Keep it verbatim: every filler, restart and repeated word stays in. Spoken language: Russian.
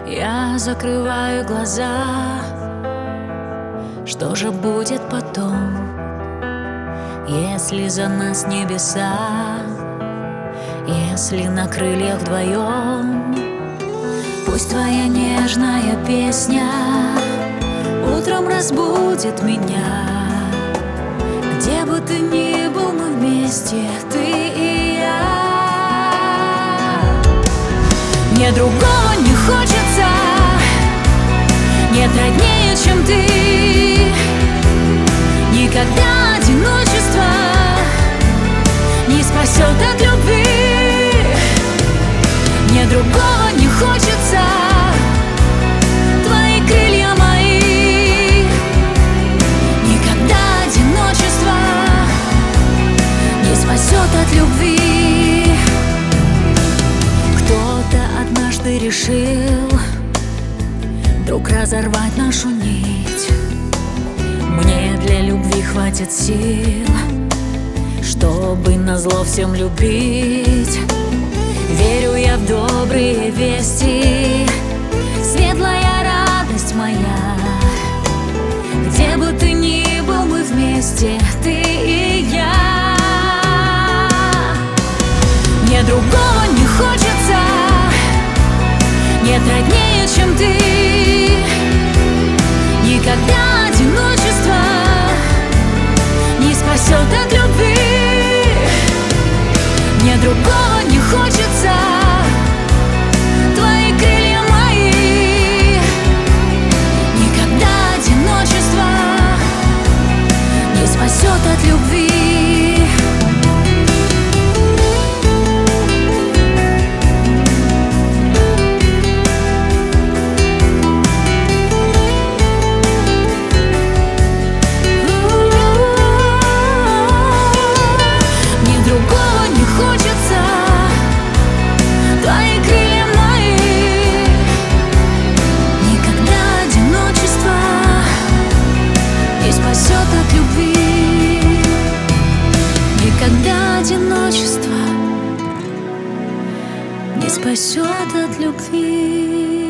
Я закрываю глаза. Что же будет потом, если за нас небеса, если на крыльях вдвоем? Пусть твоя нежная песня утром разбудит меня. Где бы ты ни был, мы вместе, ты и я. Мне другого не хочется, нет роднее, чем ты. Никогда одиночество не спасет от любви. Мне другого не хочется, твои крылья мои. Никогда одиночество не спасет от любви. Кто-то однажды решил вдруг разорвать нашу нить. Мне для любви хватит сил, чтобы назло всем любить. Верю я в добрые вести, светлая радость моя. Где бы ты ни был, мы вместе, ты и я. Мне другого не хочется, нет роднее, чем ты. Никогда одиночество не спасет от любви. Мне другого не хочется, твои крылья мои. Никогда одиночество не спасет от любви. Никогда одиночество не спасет от любви.